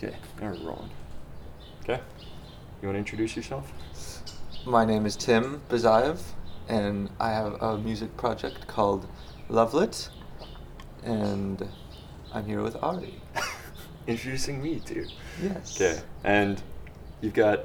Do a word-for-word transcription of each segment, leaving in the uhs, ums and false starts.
Okay, now we're rolling. Okay, you want to introduce yourself? My name is Tim Bazayev, and I have a music project called Lovelit, and I'm here with Ari. Introducing me too. Yes. Okay, and you've got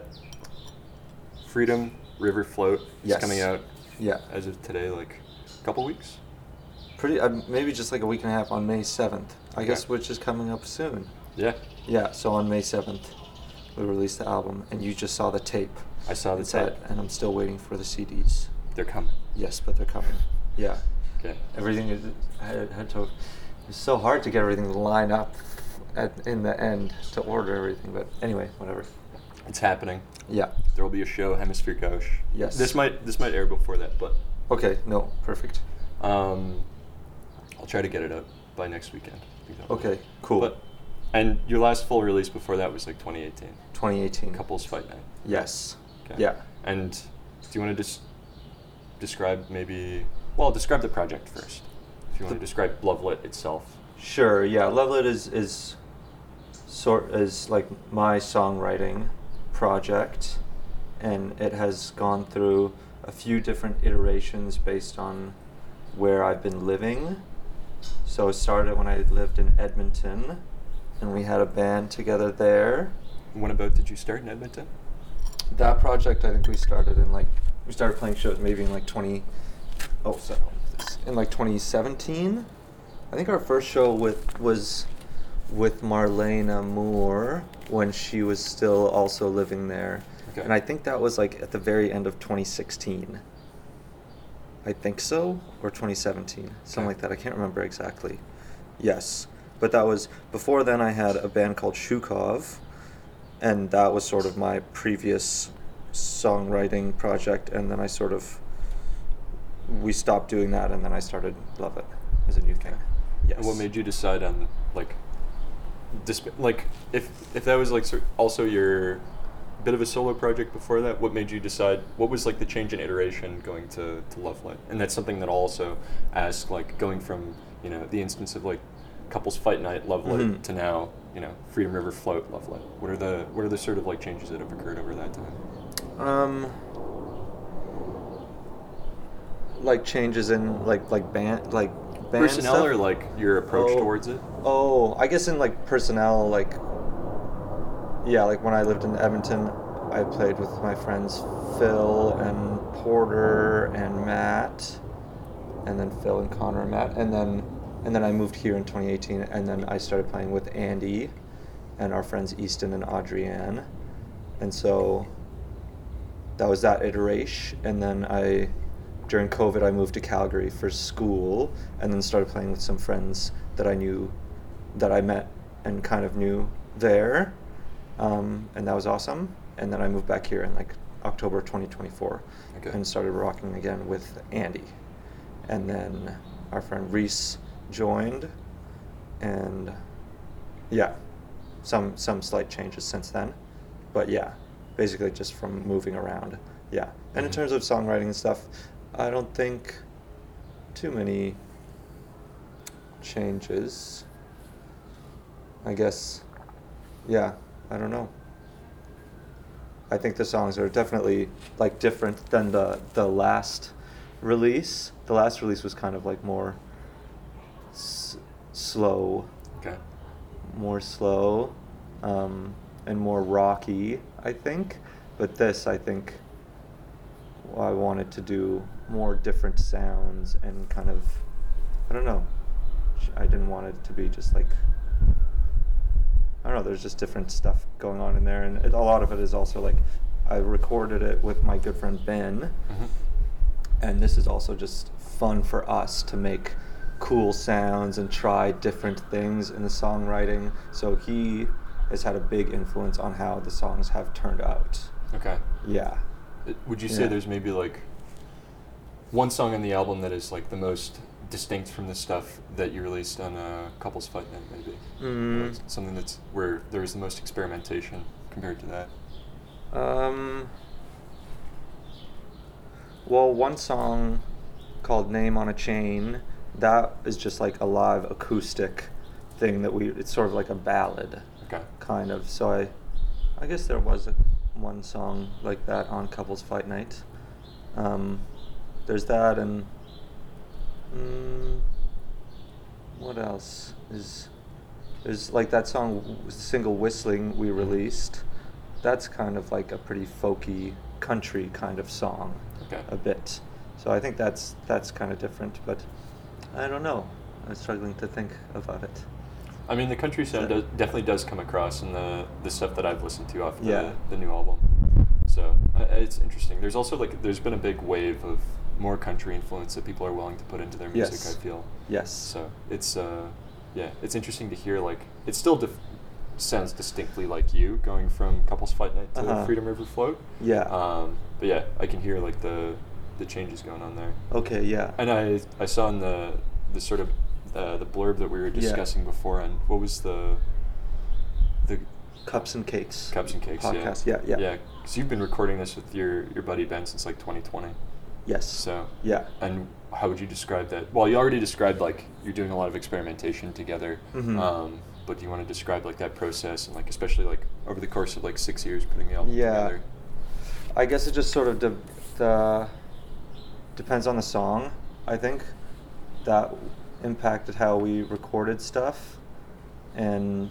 Freedom River Float. It's Yes. coming out Yeah. as of today, like a couple weeks. Pretty, uh, maybe just like a week and a half on May seventh, I Okay. guess, which is coming up soon. Yeah, Yeah, so on May seventh, we release the album, and you just saw the tape. I saw the inside, tape. and I'm still waiting for the C Ds. They're coming. Yes, but they're coming. Yeah. Okay. Everything is, I had, had to, it's so hard to get everything to line up at, in the end to order everything, but anyway, whatever. It's happening. Yeah. There will be a show, Hemisphere Gauche. Yes. This might this might air before that, but Okay, no, perfect. um, I'll try to get it out by next weekend. Okay, cool. But and your last full release before that was like twenty eighteen. twenty eighteen. Couples Fight Night. Yes. Okay. Yeah. And do you want to just describe maybe, well, describe the project first. If you want to describe Lovelit itself. Sure, yeah. Lovelit is, is sort is like my songwriting project, and it has gone through a few different iterations based on where I've been living. So it started when I lived in Edmonton, and we had a band together there. When about did you start in Edmonton? That project, I think we started in like, we started playing shows maybe in like twenty, oh, sorry, in like twenty seventeen. I think our first show with was with Marlena Moore when she was still also living there. Okay. And I think that was like at the very end of twenty sixteen. I think so, or twenty seventeen, something Okay. like that. I can't remember exactly. Yes, but that was, before then I had a band called Shukov, and that was sort of my previous songwriting project, and then I sort of, we stopped doing that, and then I started Love It as a new thing. Yes. And what made you decide on like, disp- like if if that was like sort also your bit of a solo project before that, what made you decide? What was like the change in iteration going to to Lovelit? And that's something that I'll also ask, like going from you know the instance of like Couples Fight Night Lovelit Mhm. to now you know Freedom River Float Lovelit. What are the what are the sort of like changes that have occurred over that time? Um, like changes in like like band like band Personnel stuff? or like your approach Oh. towards it? Oh, I guess in like personnel, like yeah, like when I lived in Edmonton, I played with my friends Phil and Porter and Matt, and then Phil and Connor and Matt, and then and then I moved here in twenty eighteen, and then I started playing with Andy and our friends Easton and Adrienne, and so that was that iteration, and then I during COVID I moved to Calgary for school, and then started playing with some friends that I knew, that I met and kind of knew there, um, and that was awesome. And then I moved back here in like October twenty twenty-four, Okay. and started rocking again with Andy, and then our friend Reese joined, and yeah, some some slight changes since then, but yeah, basically just from moving around. Yeah, and in Mhm. terms of songwriting and stuff, I don't think too many changes. I guess, yeah, I don't know. I think the songs are definitely like different than the the last release. The last release was kind of like more s- slow, Okay. more slow, um, and more rocky, I think. But this, I think, I wanted to do more different sounds and kind of, I don't know. I didn't want it to be just like, I don't know, there's just different stuff going on in there. And it, a lot of it is also like, I recorded it with my good friend Ben. Mm-hmm. And this is also just fun for us to make cool sounds and try different things in the songwriting. So he has had a big influence on how the songs have turned out. Okay. Yeah. Uh, Would you say Yeah. there's maybe like one song on the album that is like the most distinct from the stuff that you released on uh, Couples Fight Night, maybe? Mm. Or it's something that's where there was the most experimentation compared to that. Um, well, one song called Name on a Chain, that is just like a live acoustic thing that we, it's sort of like a ballad. Okay. kind of. So I, I guess there was a, one song like that on Couples Fight Night. Um, there's that, and mm, what else is? There's like that song, single Whistling, we released. That's kind of like a pretty folky country kind of song, Okay. a bit. So I think that's that's kind of different, but I don't know. I'm struggling to think about it. I mean, the country sound So- does, definitely does come across in the the stuff that I've listened to off the, Yeah. the new album. So uh, it's interesting. There's also like there's been a big wave of more country influence that people are willing to put into their music. Yes. I feel. Yes. So it's uh, yeah, it's interesting to hear. Like it still dif- sounds distinctly like you going from Couples Fight Night to Uh-huh. Freedom River Float. Yeah. Um, but yeah, I can hear like the the changes going on there. Okay. Yeah. And I I saw in the the sort of uh, the blurb that we were Yeah. discussing before, and what was the the Cups and Cakes. Cups and Cakes Podcast. Yeah. Yeah. yeah because you've been recording this with your your buddy Ben since like twenty twenty. Yes. So Yeah. and how would you describe that? Well, you already described like you're doing a lot of experimentation together. Mhm. Um, but do you want to describe like that process and like especially like over the course of like six years putting the album Yeah. together? I guess it just sort of de- the depends on the song. I think that impacted how we recorded stuff, and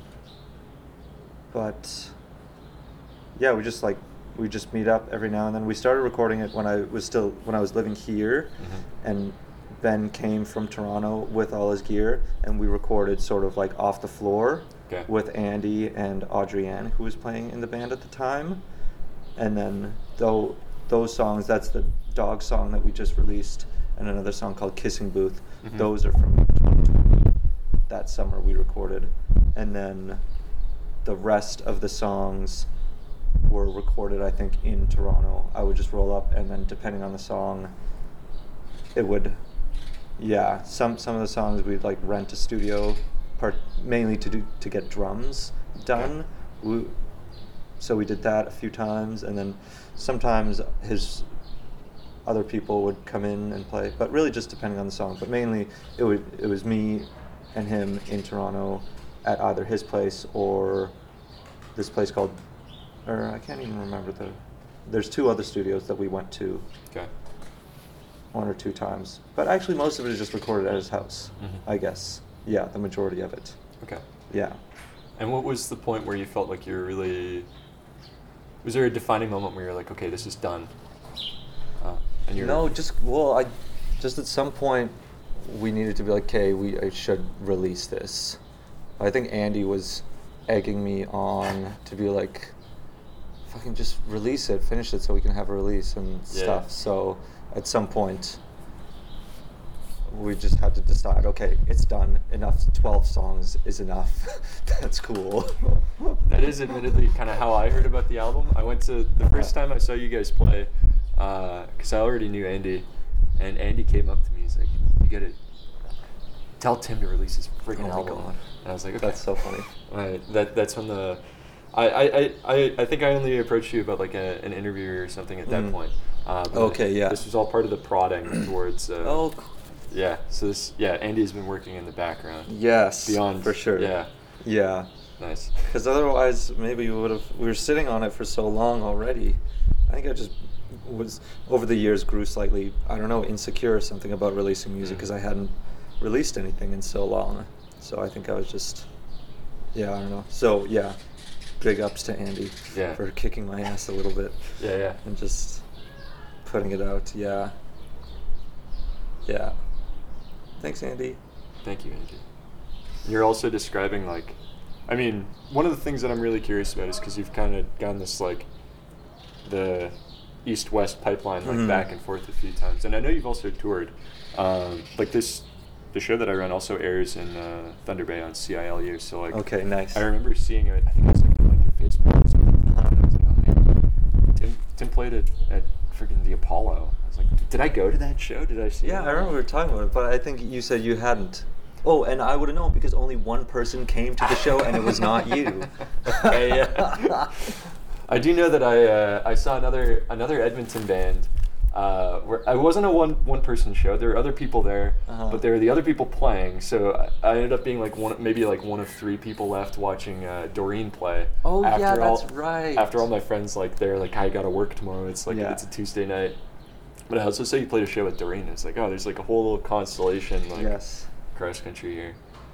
but yeah, we just like we just meet up every now and then. We started recording it when I was still when I was living here, Mhm. and Ben came from Toronto with all his gear, and we recorded sort of like off the floor Okay. with Andy and Audrey-Ann, who was playing in the band at the time. And then though those songs, that's the Dog song that we just released, and another song called Kissing Booth. Mhm. Those are from twenty twenty. That summer we recorded. And then the rest of the songs were recorded, I think, in Toronto. I would just roll up, and then depending on the song, it would, yeah, some some of the songs we'd like rent a studio, part mainly to do to get drums done. We, so we did that a few times, and then sometimes his other people would come in and play, but really just depending on the song. But mainly it would it was me and him in Toronto at either his place or this place called, or I can't even remember the. There's two other studios that we went to Okay. one or two times, but actually most of it is just recorded at his house. Mhm. I guess. Yeah, the majority of it. Okay. Yeah. And what was the point where you felt like you were really? Was there a defining moment where you're like, okay, this is done? Uh, and you're No, just well, I just at some point we needed to be like, okay, we I should release this. I think Andy was egging me on to be like, fucking just release it, finish it, so we can have a release and Yeah. stuff. So at some point we just had to decide, okay, it's done. Enough. Twelve songs is enough. That's cool. That is admittedly kind of how I heard about the album. I went to the first time I saw you guys play, because I already knew Andy, and Andy came up to me. He's like, "You gotta tell Tim to release his freaking Oh my album." God. And I was like, "Okay." That's so funny. Right. That that's when the, I, I, I, I think I only approached you about like a, an interview or something at that Mm. point. Uh, but Okay, yeah. This was all part of the prodding towards. Uh, Oh, Yeah. So this, yeah, Andy's been working in the background. yes. Beyond for sure. Yeah. Yeah. Nice. Because otherwise, maybe we would have. We were sitting on it for so long already. I think I just was over the years grew slightly. I don't know, insecure or something about releasing music because I hadn't released anything in so long. So I think I was just, yeah, I don't know. So yeah, big ups to Andy Yeah. for kicking my ass a little bit Yeah. Yeah. and just putting it out. Yeah. Yeah. Thanks, Andy. Thank you, Andy. You're also describing like, I mean, one of the things that I'm really curious about is because you've kind of gone this like, the east-west pipeline like Mhm. back and forth a few times, and I know you've also toured. Um, like this, the show that I run also airs in uh, Thunder Bay on C I L U. So like, Okay, nice. I remember seeing it. I think it was like on like your Facebook or something. And I was like, oh man, Tim, Tim played it at freaking the Apollo. I was like, did I go to that show? Did I see? Yeah, it? I remember we were talking about it, but I think you said you hadn't. Oh, and I would have known because only one person came to the show, and it was not you. Okay, yeah. I do know that I uh, I saw another another Edmonton band Uh, where I wasn't a one one person show. There were other people there, Uh-huh. but there were the other people playing. So I, I ended up being like one, maybe like one of three people left watching uh, Doreen play. Oh, after yeah, all, that's right. After all my friends like they're like, I gotta work tomorrow. It's like Yeah. it's a Tuesday night. But I also say you played a show with Doreen. It's like, oh, there's like a whole little constellation like Yes. cross country here.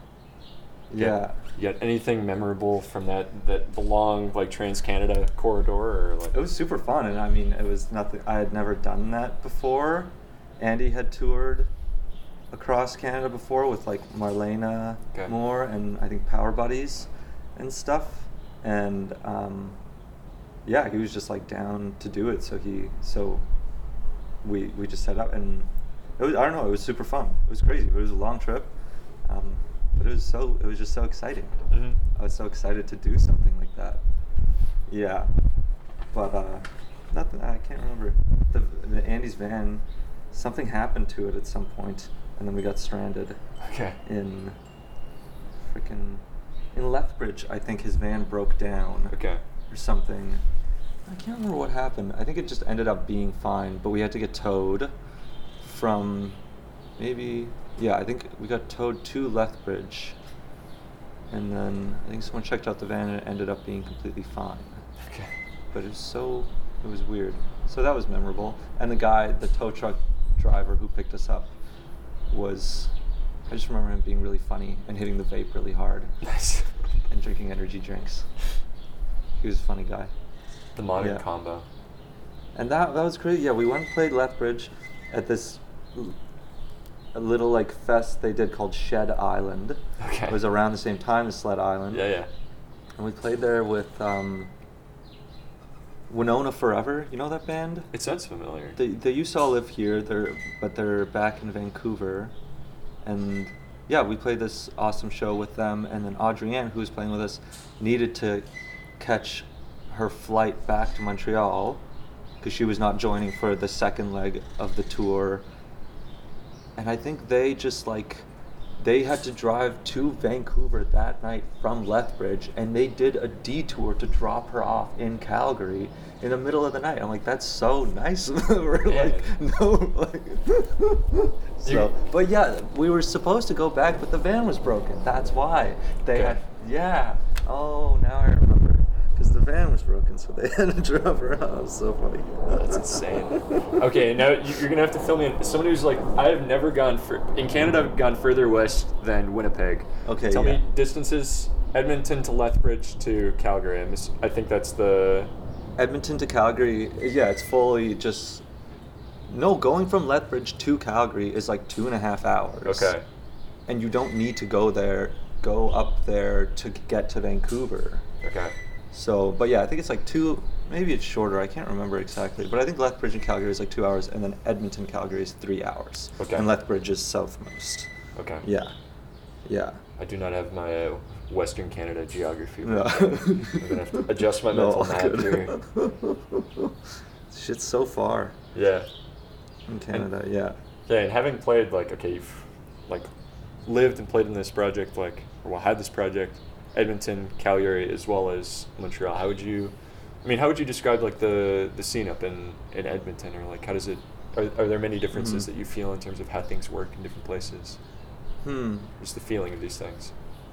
Yeah. You got anything memorable from that that the long like Trans Canada corridor or like? It was super fun, and I mean, it was nothing. I had never done that before. Andy had toured across Canada before with like Marlena Okay. Moore and I think Power Buddies and stuff, and um, yeah, he was just like down to do it. So he so we we just set up, and it was I don't know, it was super fun. It was crazy, but it was a long trip. Um, but it was so it was just so exciting. Mm-hmm. I was so excited to do something like that. Yeah, but uh, nothing. I can't remember. The, the Andy's van, something happened to it at some point, and then we got stranded Okay. in freaking in Lethbridge. I think his van broke down Okay. or something. I can't remember what happened. I think it just ended up being fine, but we had to get towed from maybe yeah. I think we got towed to Lethbridge. And then I think someone checked out the van and it ended up being completely fine. Okay. But it was so, it was weird. So that was memorable. And the guy, the tow truck driver who picked us up was, I just remember him being really funny and hitting the vape really hard Nice. and drinking energy drinks. He was a funny guy. The modern Yeah. combo. And that that was crazy. Yeah, we went and played Lethbridge at this l- a little like fest they did called Shed Island. Okay. It was around the same time as Sled Island. Yeah, yeah. And we played there with um, Winona Forever. You know that band? It sounds familiar. They they used to all live here. They're but they're back in Vancouver, and yeah, we played this awesome show with them. And then Audrienne, who was playing with us, needed to catch her flight back to Montreal because she was not joining for the second leg of the tour. And I think they just like they had to drive to Vancouver that night from Lethbridge, and they did a detour to drop her off in Calgary in the middle of the night. I'm like, that's so nice. We're Yeah. like, no, like. so, You- but yeah, we were supposed to go back, but the van was broken. That's why they Okay. had. Yeah. Oh, now I remember. Because the van was broken, so they had to drop her off. It was so funny. That's insane. Okay, now you- you're gonna have to fill me in. Somebody who's like, I have never gone for in Canada. I've gone further west than Winnipeg. Okay, Tell yeah. me distances: Edmonton to Lethbridge to Calgary. I, miss, I think that's the. Edmonton to Calgary, yeah, it's fully just. No, going from Lethbridge to Calgary is like two and a half hours. Okay. And you don't need to go there, go up there to get to Vancouver. Okay. So, but yeah, I think it's like two, maybe it's shorter, I can't remember exactly. But I think Lethbridge and Calgary is like two hours, and then Edmonton, Calgary is three hours. Okay. And Lethbridge is southmost. Okay. Yeah. Yeah. I do not have my uh, Western Canada geography. No. I'm gonna have to adjust my mental No, map good. here. Shit's so far Yeah. in Canada, yeah. Yeah, and having played like okay, you've like lived and played in this project like or well had this project, Edmonton, Calgary, as well as Montreal. How would you, I mean, how would you describe like the the scene up in, in Edmonton, or like how does it? Are, are there many differences Mhm. that you feel in terms of how things work in different places? Hmm. Just the feeling of these things.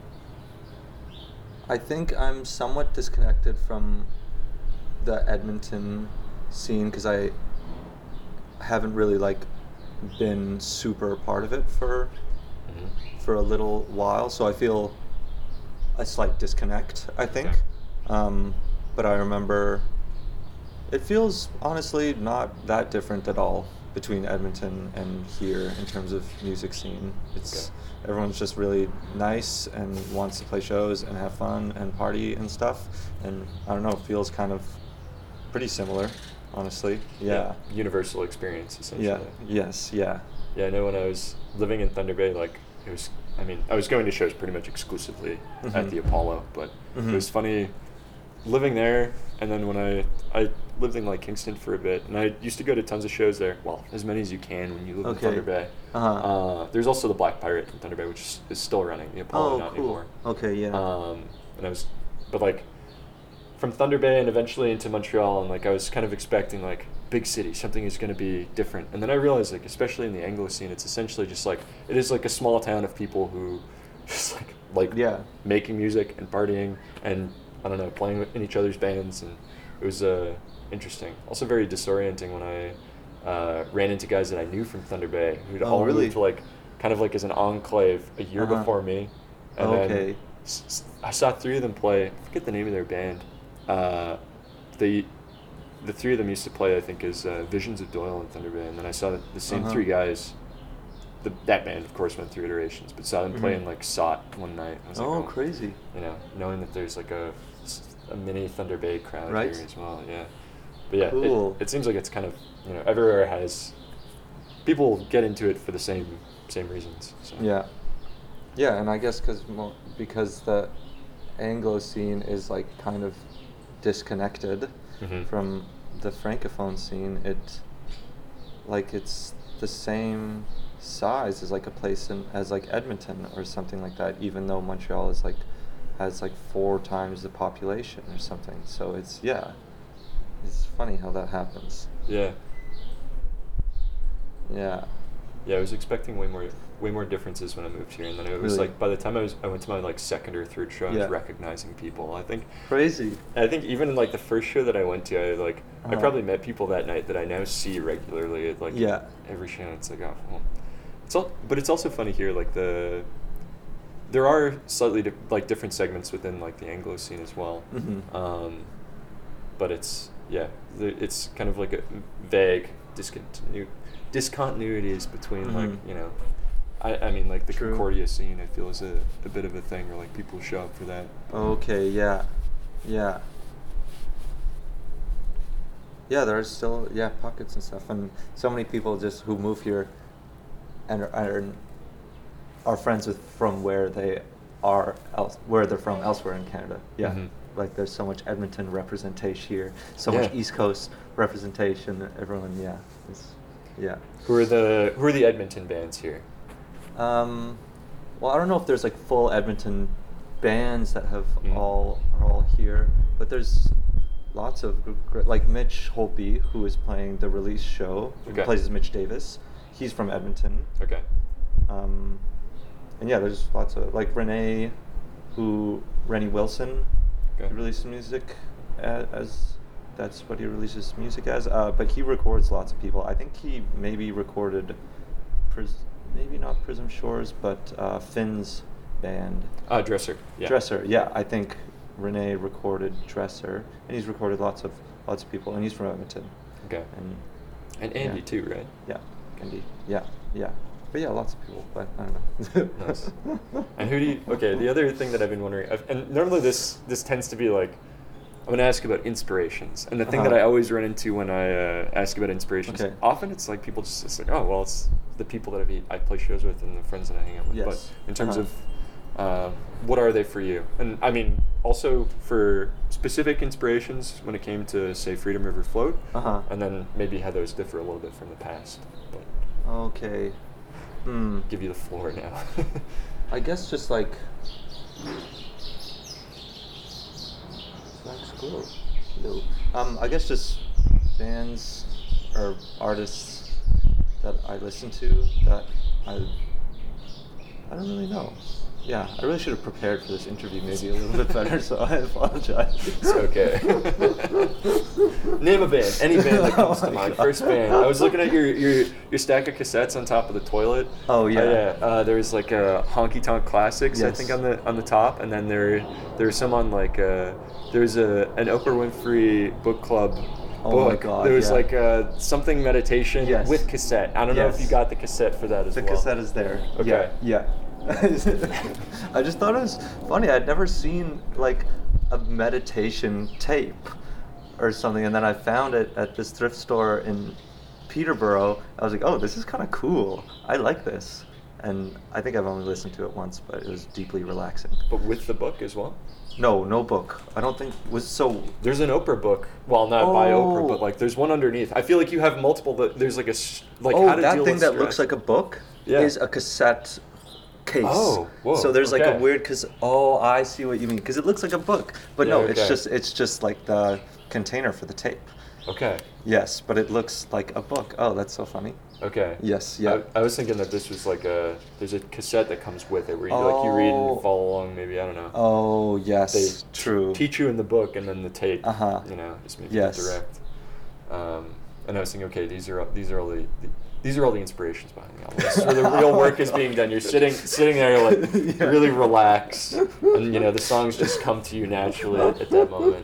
I think I'm somewhat disconnected from the Edmonton scene because I haven't really like been super a part of it for Mm-hmm. for a little while, so I feel a slight disconnect, I think. Okay. Um, but I remember it feels honestly not that different at all between Edmonton and here in terms of music scene. It's everyone's just really nice and wants to play shows and have fun and party and stuff. And I don't know, it feels kind of pretty similar, honestly. Yeah. Universal experience, essentially. Yeah. Yes. Yeah. Yeah, I know when I was living in Thunder Bay, like, it was, I mean, I was going to shows pretty much exclusively Mhm. at the Apollo, but Mhm. it was funny living there, and then when I, I lived in, like, Kingston for a bit, and I used to go to tons of shows there, well, as many as you can when you live Okay. in Thunder Bay. Uh-huh. Uh, there's also the Black Pirate from Thunder Bay, which is, is still running, the Apollo Oh, not cool. anymore. Okay. Yeah. Um, and I was, but, like, from Thunder Bay and eventually into Montreal, and like I was kind of expecting like big city, something is going to be different, and then I realized like especially in the Anglo scene, it's essentially just like it is like a small town of people who just like like Yeah. making music and partying and I don't know playing in each other's bands, and it was uh, interesting. Also very disorienting when I uh, ran into guys that I knew from Thunder Bay who'd Oh, all really? moved to like kind of like as an enclave a year Uh-huh. before me, and Okay. then s- s- I saw three of them play. I forget the name of their band. Uh, they, the three of them used to play, I think, as uh, Visions of Doyle in Thunder Bay, and then I saw the same Uh-huh. three guys. The, that band, of course, went through iterations, but saw them play Mhm. in like S O T one night. I was like, Oh, oh, crazy. you know, knowing that there's like a, a mini Thunder Bay crowd Right. here as well, yeah. But yeah, Cool. it, it seems like it's kind of, you know, everywhere has, people get into it for the same same reasons. So. Yeah. Yeah, and I guess cause mo- because the Anglo scene is like kind of disconnected Mhm. from the Francophone scene, it like it's the same size as like a place in as like Edmonton or something like that, even though Montreal is like has like four times the population or something. So it's yeah. It's funny how that happens. Yeah. Yeah. Yeah, I was expecting way more way more differences when I moved here, and then it was Really? like by the time I was I went to my like second or third show, I Yeah. was recognizing people. I think Crazy. I think even in like the first show that I went to, I like I Uh-huh. probably met people that night that I now see regularly at like Yeah. every show. It's like oh, well, it's all, but it's also funny here. Like the there are slightly di- like different segments within like the Anglo scene as well. Mhm. Um, but it's yeah, the, it's kind of like a vague discontinu- discontinuities between like Mhm. you know, I, I mean like the True. Concordia scene I feel is a, a bit of a thing, or like people show up for that. Okay, yeah. Yeah. Yeah, there are still yeah, pockets and stuff, and so many people just who move here and are, are, are friends with from where they are else where they're from elsewhere in Canada. Yeah. Mhm. Like there's so much Edmonton representation here, so much Yeah. East Coast representation. Everyone, yeah. It's, yeah. Who are the who are the Edmonton bands here? Um, well, I don't know if there's like full Edmonton bands that have Mm. all are all here, but there's lots of gr- gr- like Mitch Holtby, who is playing the release show, who Okay. plays as Mitch Davis. He's from Edmonton. Okay. Um, and yeah, there's lots of like Renee, who Rennie Wilson, Okay. he releases music as, as that's what he releases music as. Uh, but he records lots of people. I think he maybe recorded, Pris- maybe not Prism Shores, but uh, Finn's band. Ah, Dresser. Yeah. Dresser, yeah. I think Renee recorded Dresser, and he's recorded lots of lots of people, and he's from Edmonton. Okay. And And Andy yeah. too, right? yeah, Andy, yeah, yeah. But yeah, lots of people, but I don't know. Nice. And who do you? Okay, the other thing that I've been wondering, I've, and normally this this tends to be like, I'm going to ask about inspirations, and the thing that Uh-huh. I always run into when I uh, ask about inspirations, Okay. often it's like people just it's like, oh well, it's the people that I've, I play shows with and the friends that I hang out with. Yes. But in terms Uh-huh. of um, what are they for you? And I mean, also for specific inspirations when it came to say Freedom River Float, Uh-huh. and then maybe how those differ a little bit from the past. But Okay. Hmm. give you the floor now. I guess just like. That's cool. No. Um, I guess just bands or artists that I listen to that I. I don't really know. Yeah, I really should have prepared for this interview maybe a little bit better, so I apologize. It's okay. Name a band, any band that comes Oh to my mind. God. First band. I was looking at your, your your stack of cassettes on top of the toilet. Oh, yeah. Uh, yeah. Uh, there's like a Honky Tonk Classics, I Yes. think, on the on the top, and then there there's some on like uh there's a an Oprah Winfrey book club. Oh my book. God, There was yeah. like uh, something meditation Yes. with cassette. I don't know if Yes. you got the cassette for that as The well. cassette is there. Okay. Yeah. Yeah. I just thought it was funny. I'd never seen like a meditation tape or something, and then I found it at this thrift store in Peterborough. I was like, "Oh, this is kind of cool. I like this." And I think I've only listened to it once, but it was deeply relaxing. But with the book as well. No, no book. I don't think was so. There's an Oprah book. Well, not by Oprah, Oh. but like there's one underneath. I feel like you have multiple. That there's like a s- like oh, how to that deal thing with that stress. looks like a book Yeah. is a cassette case. Oh, whoa, So there's like a okay. weird, cause oh, I see what you mean, cause it looks like a book, but Yeah, no, it's okay. just it's just like the container for the tape. Okay. Yes, but it looks like a book. Oh, that's so funny. Okay. Yes, yeah. I, I was thinking that this was like a there's a cassette that comes with it where you like you read Oh. and follow along. Maybe I don't know. Oh They yes, true. teach you in the book, and then the tape. Uh-huh. You know, is maybe Yes. direct. Um, and I was thinking, okay, these are these are all the, the these are all the inspirations behind the album. This is where the real work is being done. You're sitting sitting there like Yeah. really relaxed, and you know the songs just come to you naturally at, at that moment.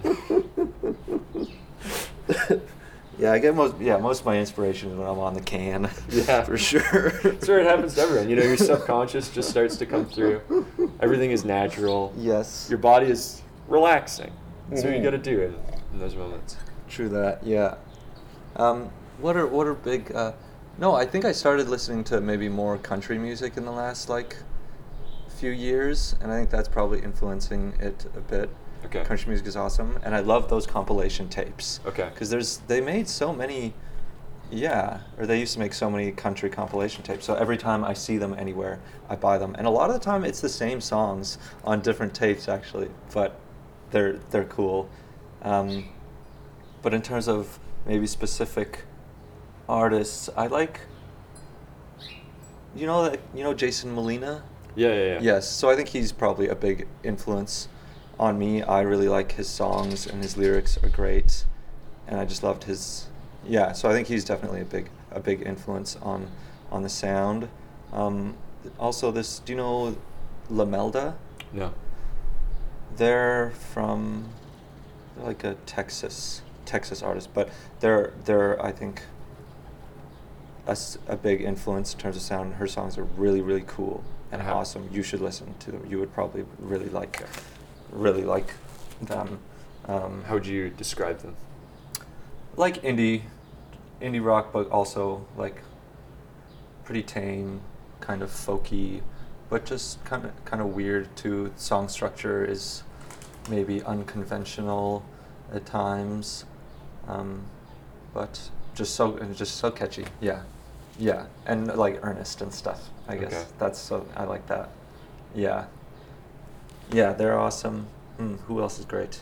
Yeah, I get most yeah most of my inspiration is when I'm on the can. Yeah. for sure. That's where it happens to everyone. You know, your subconscious just starts to come through. Everything is natural. Yes. Your body is relaxing. That's what you Mhm. got to do in, in those moments. True that. Yeah. Um, what are what are big? Uh, no, I think I started listening to maybe more country music in the last like few years, and I think that's probably influencing it a bit. Okay. Country music is awesome, and I love those compilation tapes. Okay. Because there's they made so many, yeah, or they used to make so many country compilation tapes. So every time I see them anywhere, I buy them, and a lot of the time it's the same songs on different tapes actually, but they're they're cool. Um, but in terms of maybe specific artists, I like. You know that you know Jason Molina. Yeah, yeah, yeah. Yes, so I think he's probably a big influence on me. I really like his songs, and his lyrics are great, and I just loved his. Yeah, so I think he's definitely a big a big influence on on the sound. Um, also, this do you know Lamelda? No. They're from they're like a Texas Texas artist, but they're they're I think a, s- a big influence in terms of sound. Her songs are really really cool and Uh-huh. awesome. You should listen to them. You would probably really like really like them. Um, How would you describe them? like indie indie rock, but also like pretty tame, kind of folky, but just kind of kind of weird too. Song structure is maybe unconventional at times, um, but just so and just so catchy. Yeah, yeah, and like earnest and stuff. I guess Okay. that's so I like that. Yeah, yeah, they're awesome. Mm, who else is great?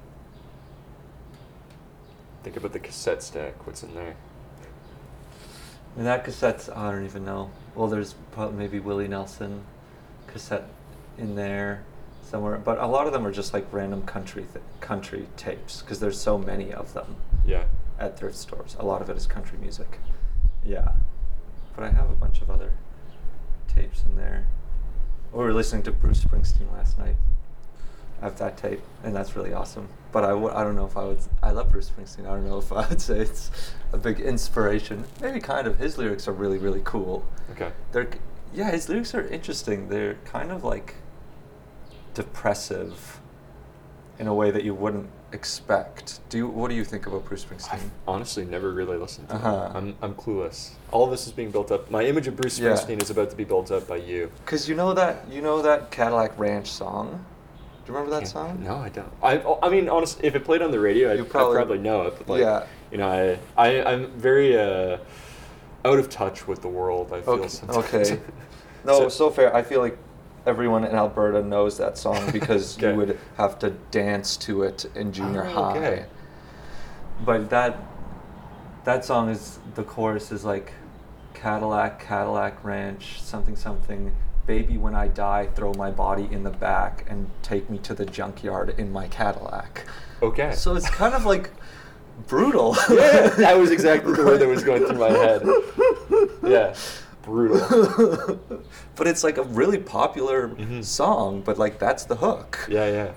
Think about the cassette stack. What's in there? And that cassette's, I don't even know. Well, there's probably maybe Willie Nelson cassette in there somewhere, but a lot of them are just like random country th- country tapes because there's so many of them Yeah. at thrift stores. A lot of it is country music. Yeah, but I have a bunch of other tapes in there. We were listening to Bruce Springsteen last night. I have that tape, and that's really awesome. But I, w- I don't know if I would. I love Bruce Springsteen. I don't know if I would say it's a big inspiration. Maybe kind of. His lyrics are really, really cool. Okay. They're, yeah, his lyrics are interesting. They're kind of like depressive in a way that you wouldn't expect. Do you, what do you think about Bruce Springsteen? I've honestly never really listened to Uh-huh. him. I'm, I'm clueless. All of this is being built up. My image of Bruce Yeah. Springsteen is about to be built up by you. Because you know that you know that Cadillac Ranch song. Do you remember that Can't- song? No, I don't. I, I mean, honestly, if it played on the radio, I'd You I'd probably- probably, know it. But like, Yeah. you know, I, I, I'm very uh, out of touch with the world, I feel Okay. sometimes. okay. No, so, fair. I feel like everyone in Alberta knows that song because Okay. you would have to dance to it in junior Oh, high. okay. But that that song is the chorus is like Cadillac, Cadillac Ranch, something something. Baby, when I die, throw my body in the back and take me to the junkyard in my Cadillac. Okay. So it's kind of like brutal. Yeah, that was exactly the word that was going through my head. Yeah, brutal. But it's like a really popular Mhm. song, but like that's the hook. Yeah, yeah.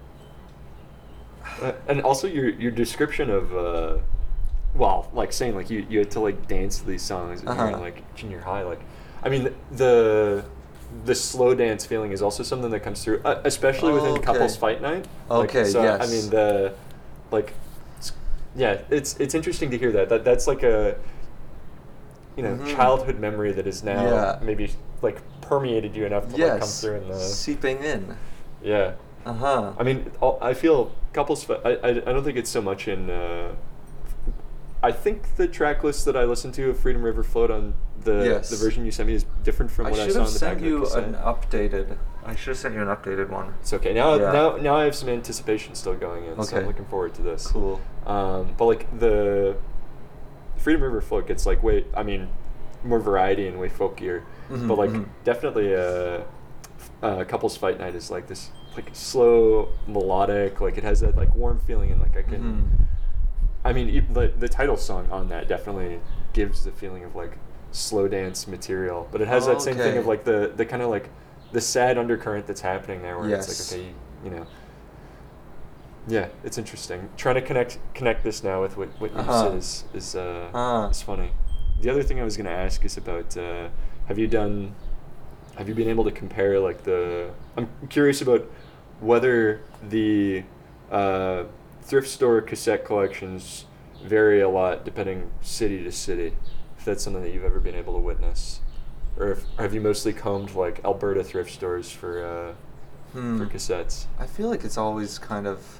Uh, and also your your description of, uh, well, like saying like you, you had to like dance to these songs when you were in Uh-huh. like junior high. Like, I mean the the slow dance feeling is also something that comes through, uh, especially within Okay. couples fight night. Like, Okay, so, yes. I mean the, like, it's- yeah, it's it's interesting to hear that. That that's like a, you know, Mhm. childhood memory that is now Yeah. maybe like permeated you enough to Yes. like come through in the seeping in. yeah. Uh huh. I mean, all- I feel couples. fi- I, I I don't think it's so much in uh, I think the track list that I listened to of Freedom River Float on the Yes. the version you sent me is different from I what I should saw have on the sent back of the you cassette. an updated. I should have sent you an updated one. It's okay. Now, Yeah. now, now I have some anticipation still going in, so I'm Okay. looking forward to this. Cool. Um, but like the Freedom River Float gets like way, I mean, more variety and way folkier. Mhm, But like mhm. definitely a, a couples fight night is like this like slow melodic, like it has that like warm feeling, and like I can. Mhm. I mean, e- the the title song on that definitely gives the feeling of like slow dance material, but it has that same thing Okay. of like the the kind of like the sad undercurrent that's happening there, where Yes. it's like, okay, you, you know. Yeah, it's interesting. Trying to connect connect this now with what what you Uh-huh. said is is uh Ah. is funny. The other thing I was gonna ask is about uh, have you done have you been able to compare like the I'm curious about whether the uh, thrift store cassette collections vary a lot depending city to city, if that's something that you've ever been able to witness, or if or have you mostly combed like Alberta thrift stores for uh, Hmm. for cassettes? I feel like it's always kind of.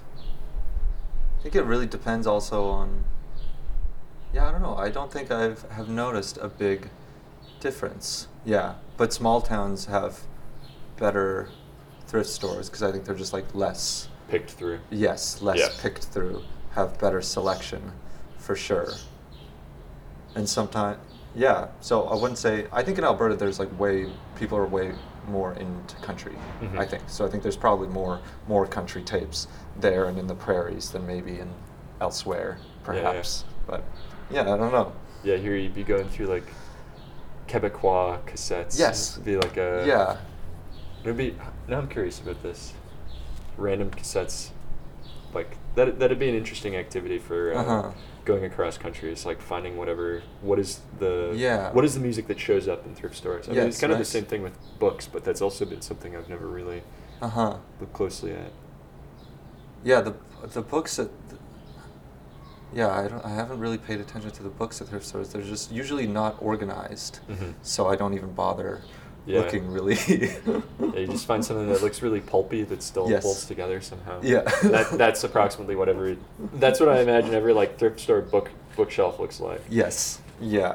I think it really depends also on. Yeah, I don't know. I don't think I've have noticed a big difference. Yeah, but small towns have better thrift stores because I think they're just like less. Picked through. Yes, less Yeah. picked through, have better selection, for sure. And sometimes, yeah. So I wouldn't say. I think in Alberta there's like way people are way more into country. Mhm. I think so. I think there's probably more more country tapes there and in the prairies than maybe in elsewhere, Yeah, yeah. perhaps. But yeah, I don't know. Yeah, here you'd be going through like Quebecois cassettes. Yes. It'd be like a. Yeah. It'd be. Now I'm curious about this. Random cassettes, like that. That'd be an interesting activity for uh, Uh-huh. going across country. It's like finding whatever. What is the. Yeah. What is the music that shows up in thrift stores? I mean, it's Yes, kind of the nice. same thing with books, but that's also been something I've never really Uh huh. looked closely at. Yeah, the the books at. Yeah, I don't. I haven't really paid attention to the books at thrift stores. They're just usually not organized, Mhm. so I don't even bother Yeah. looking really. Yeah, you just find something that looks really pulpy that still Yes. bolts together somehow. Yeah. that that's approximately whatever. It, that's what I imagine every like thrift store book bookshelf looks like. Yes. Yeah.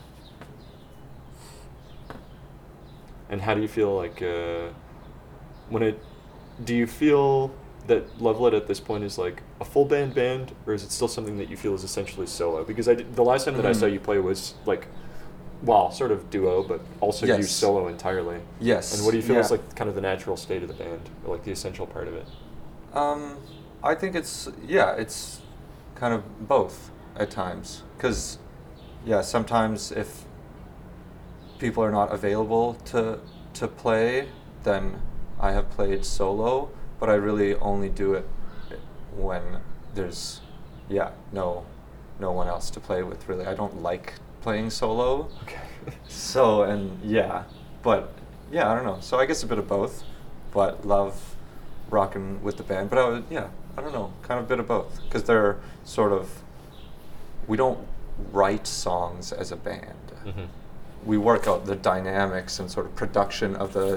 And how do you feel like uh, when it? Do you feel that Lovelet at this point is like a full band band, or is it still something that you feel is essentially solo? Because I did, the last time that I saw Mhm. you play was like, well, sort of duo, but also you Yes. solo entirely. Yes. And what do you feel is yeah. like kind of the natural state of the band, or like the essential part of it? Um, I think it's yeah, it's kind of both at times. Cause yeah, sometimes if people are not available to to play, then I have played solo. But I really only do it when there's yeah no no one else to play with. Really, I don't like playing solo. Okay. So and yeah, but yeah, I don't know. So I guess a bit of both, but love rocking with the band. But I would yeah, I don't know, kind of a bit of both because they're sort of we don't write songs as a band. Mhm. We work out the dynamics and sort of production of the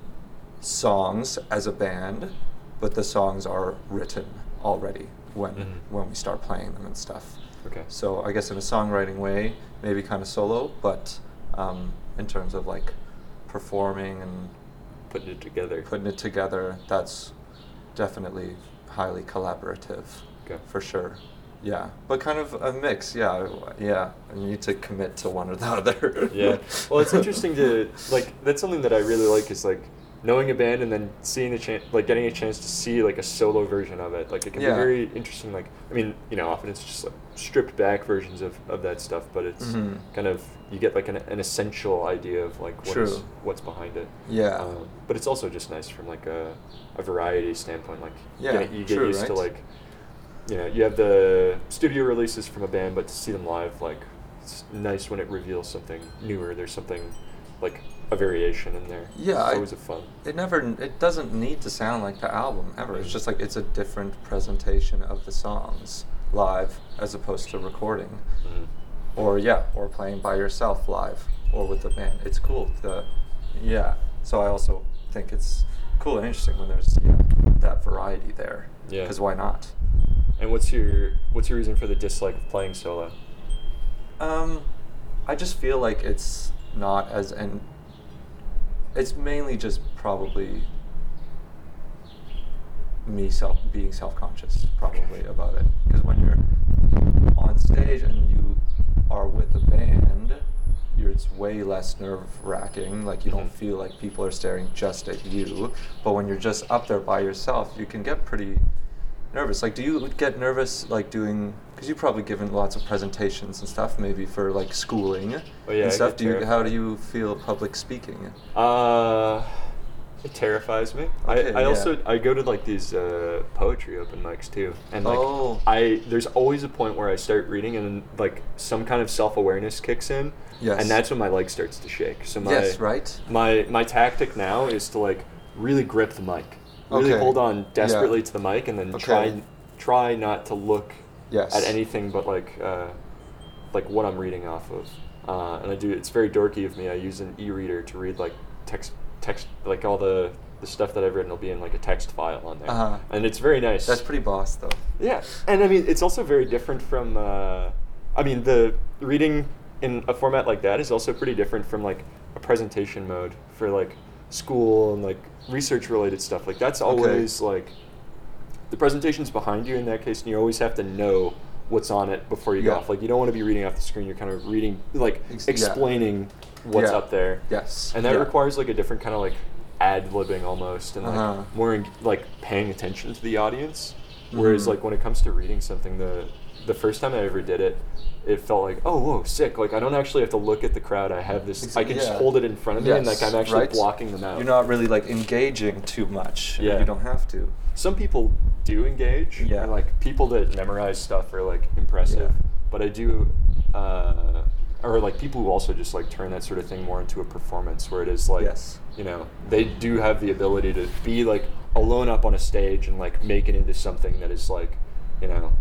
songs as a band, but the songs are written already when Mhm. when we start playing them and stuff. Okay. So I guess in a songwriting way, maybe kind of solo, but um, in terms of like performing and Putting it together. putting it together, that's definitely highly collaborative, Okay. for sure. Yeah, but kind of a mix. Yeah, yeah. I need to commit to one or the other. Yeah. Well, it's interesting to like. That's something that I really like is like knowing a band and then seeing a chance, like getting a chance to see like a solo version of it. Like it can Yeah. be very interesting. Like I mean, you know, often it's just like stripped back versions of, of that stuff, but it's Mhm. kind of you get like an, an essential idea of like what is True. what's behind it. Yeah. Um, but it's also just nice from like a, a variety standpoint. Like Yeah, getting- you get true, used to right? like, you know, you have the studio releases from a band, but to see them live, like it's nice when it reveals something newer. There's something like a variation in there. Yeah, it's I- always a fun. It never. It doesn't need to sound like the album ever. It's just like it's a different presentation of the songs live as opposed to recording, Mhm. or yeah, or playing by yourself live or with the band. It's cool to, yeah. So I also think it's cool and interesting when there's yeah, that variety there. Yeah. Because why not? And what's your what's your reason for the dislike of playing solo? Um, I just feel like it's not as and it's mainly just probably me self being self-conscious probably about it, because when you're on stage and you are with a band, you're, it's way less nerve-wracking. Like you don't Mhm. feel like people are staring just at you. But when you're just up there by yourself, you can get pretty nervous. Like, do you get nervous like doing? Because you've probably given lots of presentations and stuff, maybe for like schooling Oh, yeah, and I stuff. get Do you? How terrified. do you feel public speaking? Uh, it terrifies me. Okay, I, I yeah. also I go to like these uh, poetry open mics too, and like Oh. I there's always a point where I start reading and then like some kind of self awareness kicks in, Yes. and that's when my leg starts to shake. So my Yes, right? my my tactic now is to like really grip the mic, really Okay. hold on desperately Yeah. to the mic, and then Okay. try try not to look Yes. at anything but like uh, like what I'm reading off of. Uh, and I do. It's very dorky of me. I use an e-reader to read like text, text, like all the the stuff that I've written will be in like a text file on there, Uh-huh. and it's very nice. That's pretty boss, though. Yeah, and I mean it's also very different from. Uh, I mean the reading in a format like that is also pretty different from like a presentation mode for like school and like research related stuff. Like that's always like the presentation's behind you in that case, and you always have to know what's on it before you go Yeah. off. Like you don't want to be reading off the screen. You're kind of reading, like Ex- yeah. explaining what's Yeah. up there. Yes. And that Yeah. requires like a different kind of like ad-libbing almost, and like Uh-huh. more en- like paying attention to the audience. Whereas Mhm. like when it comes to reading something, the the first time I ever did it, it felt like, oh, whoa, sick. Like I don't actually have to look at the crowd. I have this. Ex- I can just yeah. hold it in front of me, and like Yes, I'm actually right? blocking them out. You're not really like engaging too much. Yeah. You don't have to. Some people do engage. Yeah. And, like people that memorize stuff are like impressive. Yeah. But I do, uh, or like people who also just like turn that sort of thing more into a performance, where it is like, Yes. you know, they do have the ability to be like alone up on a stage and like make it into something that is like, you know,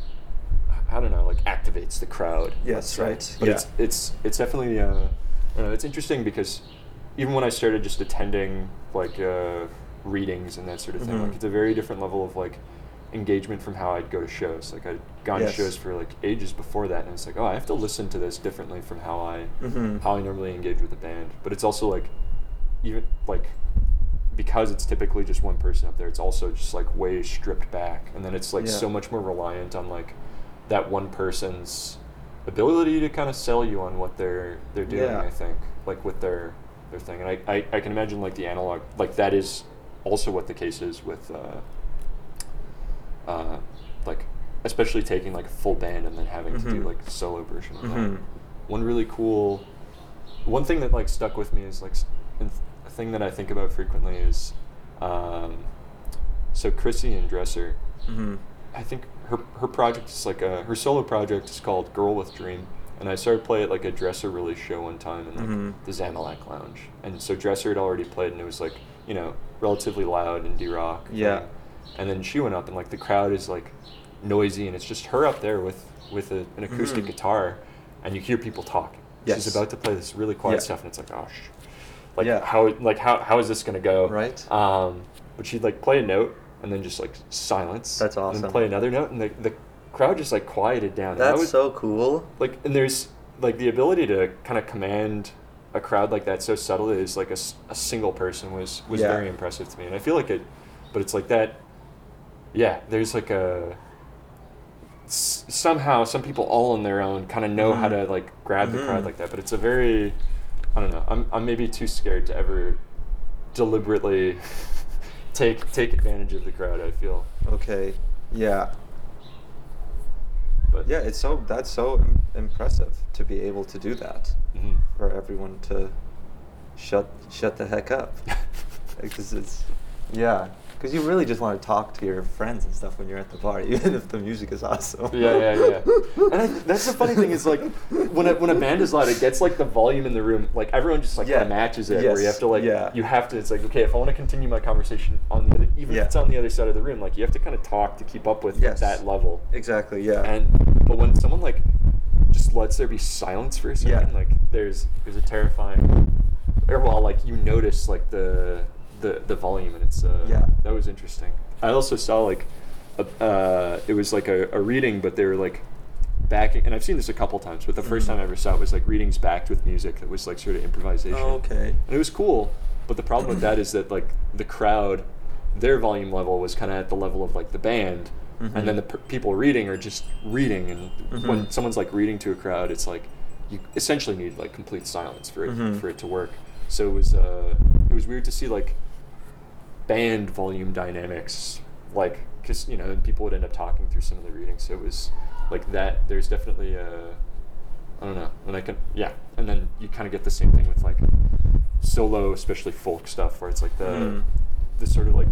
I don't know, like activates the crowd. Yes, let's say. right. But Yeah. it's it's it's definitely uh, I don't know, it's interesting because even when I started just attending like uh, readings and that sort of thing, Mhm. like it's a very different level of like engagement from how I'd go to shows. Like I'd gone Yes. to shows for like ages before that, and it's like, oh, I have to listen to this differently from how I Mhm. how I normally engage with a band. But it's also like even like because it's typically just one person up there, it's also just like way stripped back, and then it's like Yeah. so much more reliant on like that one person's ability to kind of sell you on what they're they're doing. Yeah. I think like with their their thing, and I, I I can imagine like the analog, like that is also what the case is with uh, uh like especially taking like a full band and then having to do Mhm. like a solo version of Mhm. that. One really cool one thing that like stuck with me is like s- and th- a thing that I think about frequently is um so Chrissy and Dresser, Mhm. I think her her project is like a her solo project is called Girl with Dream, and I started playing at like a Dresser release show one time in like Mhm. the Zamalak Lounge, and so Dresser had already played, and it was like, you know, relatively loud indie rock. Yeah. thing. And then she went up, and like the crowd is like noisy, and it's just her up there with with a, an acoustic Mhm. guitar, and you hear people talking. Yes. She's about to play this really quiet Yeah. stuff, and it's like, oh, sh- like Yeah. how like how how is this gonna go? Right. Um, but she'd like play a note and then just like silence. That's And awesome. then play another note, and the the crowd just like quieted down. And that That's was, so cool. like, and there's like the ability to kind of command a crowd like that so subtly is like a, s- a single person was was Yeah. very impressive to me, and I feel like it. But it's like that. Yeah, there's like a. S- somehow, some people all on their own kind of know how Mhm. to like grab the crowd Mhm. like that, but it's a very. I don't know. I'm I'm maybe too scared to ever deliberately take take advantage of the crowd. I feel. Okay. Yeah. But Yeah, it's so that's so Im- impressive to be able to do that, Mhm. for everyone to shut shut the heck up, because it's yeah, because you really just want to talk to your friends and stuff when you're at the bar, even if the music is awesome. Yeah, yeah, yeah. And I, that's the funny thing is like when a, when a band is loud, it gets like the volume in the room. Like everyone just like Yeah. kind of matches it. Where you Yes. have to like Yeah. you have to. It's like, okay, if I want to continue my conversation on the other, even Yeah. if it's on the other side of the room, like you have to kind of talk to keep up with Yes. that level. Exactly. Yeah. And but when someone like just lets there be silence for a second, Yeah. like there's there's a terrifying. Or well, like you notice like the the the volume, and it's uh, Yeah. that was interesting. I also saw like a, uh, it was like a, a reading, but they were like backing, and I've seen this a couple times, but the first Mhm. time I ever saw it was like readings backed with music that was like sort of improvisation. Oh, okay. And it was cool, but the problem with that is that like the crowd, their volume level was kind of at the level of like the band, Mhm. and then the p- people reading are just reading, and when Mhm. someone's like reading to a crowd, it's like you essentially need like complete silence for it Mhm. for it to work. So it was uh, it was weird to see like band volume dynamics, like because you know people would end up talking through some of the readings. So it was like that. There's definitely a I don't know, and I can yeah, and then you kind of get the same thing with like solo, especially folk stuff, where it's like the Mhm. the sort of like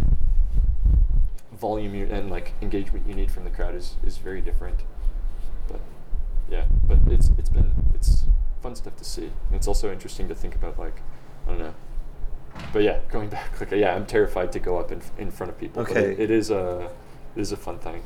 volume you, and like engagement you need from the crowd is, is very different. But yeah, but it's it's been it's fun stuff to see. And it's also interesting to think about like I don't know. But yeah, going back, like yeah, I'm terrified to go up in in front of people. But Okay. it, it is a it is a fun thing.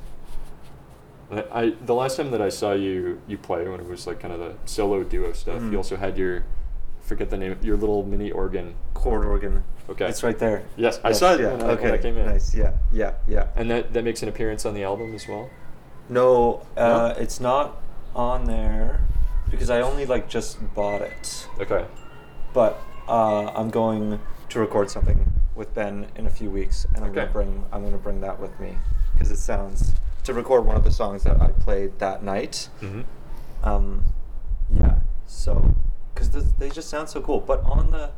And I, I the last time that I saw you you play when it was like kind of the solo duo stuff, Mhm. you also had your forget the name your little mini organ. Chord organ. Okay. It's right there. Yes, I Yes, saw it yeah. when, I, okay. when I came in. Nice. Yeah. Yeah. Yeah. And that that makes an appearance on the album as well. No, uh, No? it's not on there because I only like just bought it. Okay. But uh, I'm going to record something with Ben in a few weeks, and I'm Okay. gonna bring I'm gonna bring that with me because it sounds to record one of the songs that I played that night. Mm-hmm. Um, yeah. So, because they just sound so cool. But on the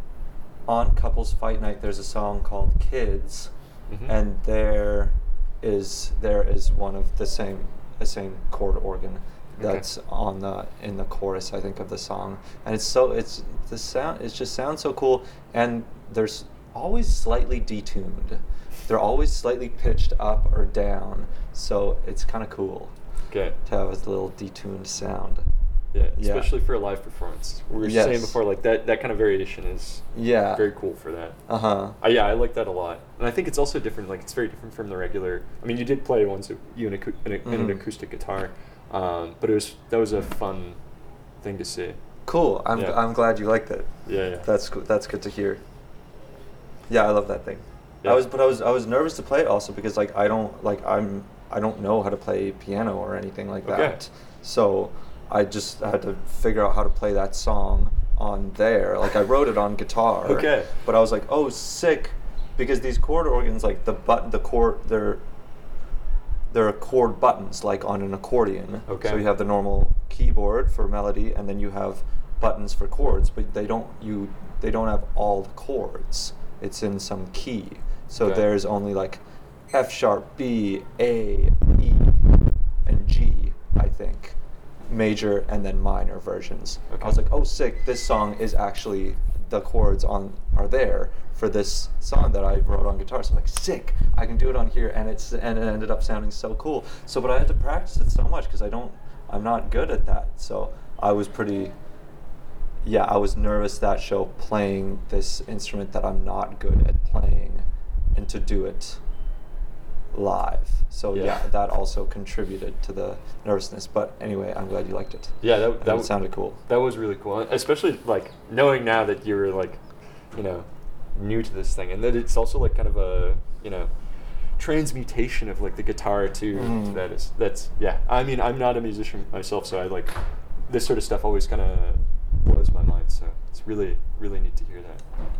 on Couples Fight Night, there's a song called Kids, Mhm. and there is there is one of the same the same chord organ Okay. that's on the in the chorus, I think, of the song. And it's so it's the sound it just sounds so cool, and there's always slightly detuned. They're always slightly pitched up or down, so it's kind of cool Okay. to have a little detuned sound. Yeah, Yeah. especially for a live performance. We were Yes. saying before, like that that kind of variation is Yeah. very cool for that. Uh huh. Uh, yeah, I like that a lot, and I think it's also different. Like it's very different from the regular. I mean, you did play once with you and, acou- and, a, and an Mhm. acoustic guitar, um, but it was that was a fun thing to see. Cool. I'm Yeah. I'm glad you liked it. Yeah, yeah. That's good. That's good to hear. Yeah, I love that thing. Yeah. I was, but I was, I was nervous to play it also because like I don't like I'm I don't know how to play piano or anything like Okay. that. So I just had to figure out how to play that song on there. Like I wrote it on guitar. Okay. But I was like, oh, sick, because these chord organs, like the button, the chord, they're there are chord buttons like on an accordion. Okay. So you have the normal keyboard for melody, and then you have buttons for chords, but they don't you they don't have all the chords. It's in some key. So Okay. there's only like F sharp, B, A, E, and G, I think. Major and then minor versions. Okay. I was like, oh, sick, this song is actually, the chords on are there for this song that I wrote on guitar. So I'm like, sick, I can do it on here, and it's and it ended up sounding so cool. So, but I had to practice it so much because I don't, I'm not good at that. So I was pretty, yeah, I was nervous that show playing this instrument that I'm not good at playing, and to do it live. So Yeah. yeah, that also contributed to the nervousness. But anyway, I'm glad you liked it. Yeah, that And that it w- sounded cool. That was really cool, especially like knowing now that you're like, you know, new to this thing, and that it's also like kind of a you know transmutation of like the guitar to, Mm. to that is that's yeah. I mean, I'm not a musician myself, so I like this sort of stuff always kind of blows my mind. So it's really really neat to hear that.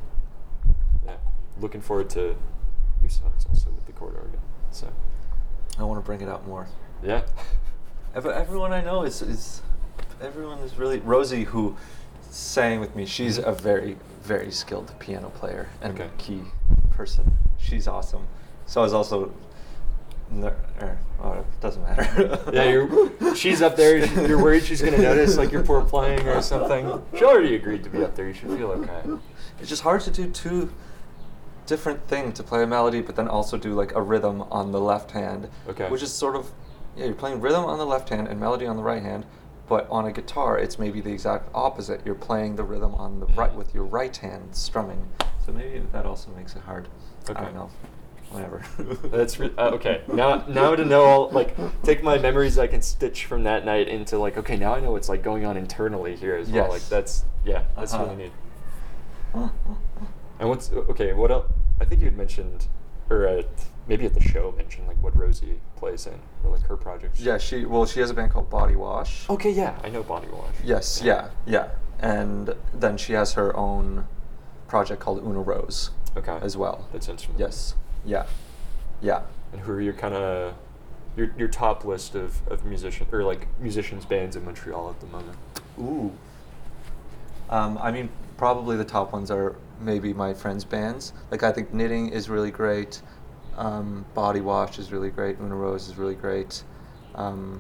Yeah, looking forward to new songs also with the chord organ. So I want to bring it out more. yeah, Ev- Everyone I know is is everyone is really Rosie, who sang with me. She's a very very skilled piano player and Okay. key person. She's awesome. So I was also. Ner- er, oh, it doesn't matter. yeah. You're she's up there. You're worried she's gonna notice like you're poor playing or something. She already agreed to be up there. You should feel okay. It's just hard to do two different things, to play a melody but then also do like a rhythm on the left hand. Okay. Which is sort of, yeah, you're playing rhythm on the left hand and melody on the right hand, but on a guitar it's maybe the exact opposite. You're playing the rhythm on the right with your right hand strumming. So maybe that also makes it hard. Okay. I don't know. Whatever. That's re- uh, okay. Now, now to know all like take my memories I can stitch from that night into like okay now I know what's like going on internally here as well. Yes. Like that's yeah that's Uh-huh. really neat. And what's okay? What else? I think you had mentioned, or uh, maybe at the show mention like what Rosie plays in or like her projects. Yeah, she well she has a band called Body Wash. Okay, yeah, I know Body Wash. Yes, yeah, yeah. And then she has her own project called Una Rose Okay. as well. That's interesting. Yes. Yeah. Yeah. And who are your kind of your your top list of of musician or like musicians bands in Montreal at the moment? Ooh. Um, I mean, probably the top ones are maybe my friends' bands. Like, I think Knitting is really great. Um, Body Wash is really great. Una Rose is really great. Um,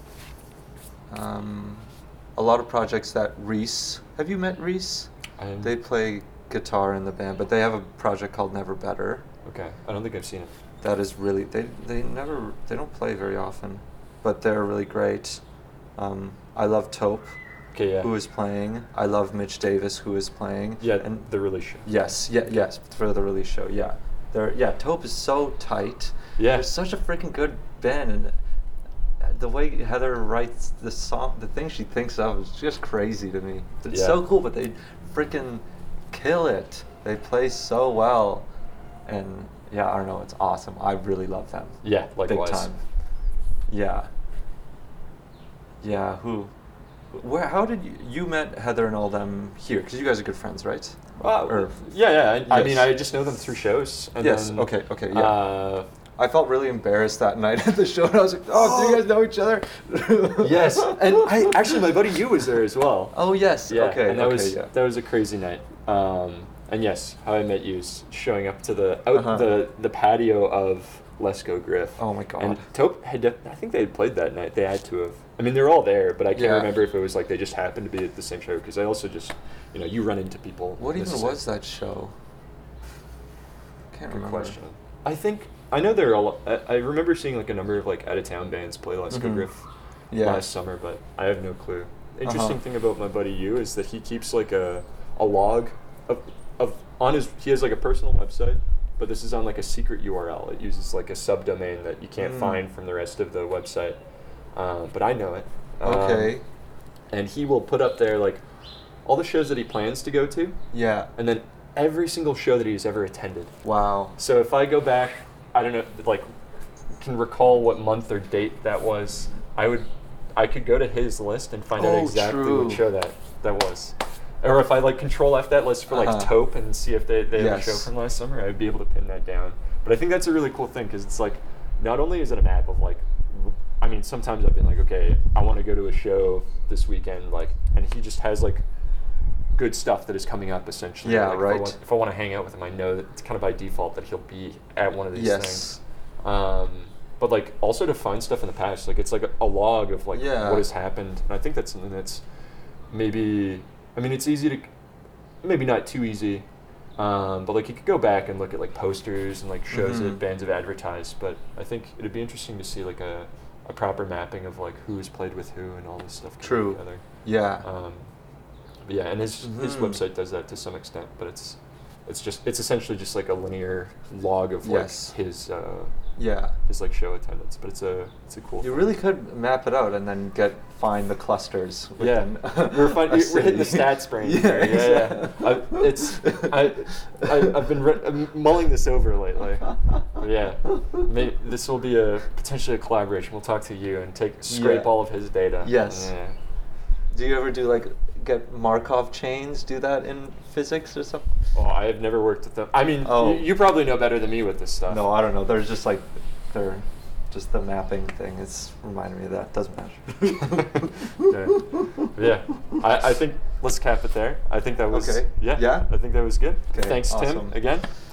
um, a lot of projects that Reese. Have you met Reese? I'm, They play guitar in the band, but they have a project called Never Better. okay, I don't think I've seen it. That is really they they never they don't play very often, but they're really great. Um, I love Taupe, Okay, yeah. who is playing. I love Mitch Davis, who is playing. Yeah, and the release show. yes, yeah, yes, for the release show, yeah. They're yeah, Taupe is so tight. Yeah. They're such a freaking good band, and the way Heather writes the song, the thing she thinks of is just crazy to me. It's Yeah. so cool, but they freaking kill it. They play so well, and yeah, I don't know, it's awesome. I really love them. Yeah, likewise. Big time. Yeah. Yeah, who? Where? How did you, you met Heather and all them here? Because you guys are good friends, right? Uh, Or- yeah, yeah. I, I mean, Yes. I just know them through shows. And Yes, then, okay, okay, yeah. Uh, I felt really embarrassed that night at the show, and I was like, "Oh, do you guys know each other?" yes, and I actually my buddy Yu was there as well. Oh yes. Yeah, okay. and that okay. was yeah. that was a crazy night. Um, and yes, How I Met You's showing up to the out Uh-huh. the the patio of Let's Go Griff. Oh my God. And Taupe had def- I think they had played that night. They had to have. I mean, they're all there, but I can't Yeah. remember if it was like they just happened to be at the same show because I also just you know you run into people. What in even the was same- that show? Can't Good remember. question. I think I know there are. A lo- I, I remember seeing like a number of like out of town bands play Let's Go Mhm. Griff Yeah. last summer, but I have no clue. Interesting Uh-huh. thing about my buddy Yu is that he keeps like a a log of of on his he has like a personal website, but this is on like a secret U R L. It uses like a subdomain that you can't Mm. find from the rest of the website, uh, but I know it. Um, Okay. and he will put up there like all the shows that he plans to go to, Yeah. and then every single show that he's ever attended. Wow. So if I go back, I don't know, like, can recall what month or date that was, I would, I could go to his list and find out Oh, exactly true. what show that that was. Or if I like control F that list for like Uh-huh. Taupe and see if they, they have a show Yes. from last summer, I'd be able to pin that down. But I think that's a really cool thing because it's like, not only is it a map of like, I mean, sometimes I've been like, okay, I want to go to a show this weekend, like, and he just has like good stuff that is coming up essentially. Yeah, like, right. If I, want, if I want to hang out with him, I know that it's kind of by default that he'll be at one of these Yes. things. Um, but like also to find stuff in the past, like it's like a, a log of like Yeah. what has happened, and I think that's something that's maybe. I mean, it's easy to, maybe not too easy, um, but like you could go back and look at like posters and like shows Mhm. that bands have advertised. But I think it'd be interesting to see like a, a proper mapping of like who has played with who and all this stuff coming True. together. Yeah. Um, but yeah, and his his Mhm. website does that to some extent, but it's it's just it's essentially just like a linear log of Yes. like his uh, Yeah. his like show attendance. But it's a it's a cool. You thing. really could map it out and then get find the clusters. Yeah, within we're, fun, a we're hitting the city. stats brain. Yeah, here. yeah, yeah. exactly. I, it's I, I I've been re- I'm mulling this over lately. But yeah, maybe this will be a potentially a collaboration. We'll talk to you and take scrape Yeah. all of his data. Yes. Yeah. Do you ever do like get Markov chains? Do that in physics or something? Oh, I have never worked with them. I mean, Oh. you, you probably know better than me with this stuff. No, I don't know. There's just like they're just the mapping thing. It's reminding me of that. Doesn't matter. yeah. yeah. I, I think let's cap it there. I think that was Okay. yeah. Yeah? I think that was good. Okay, Thanks, Tim, awesome. again.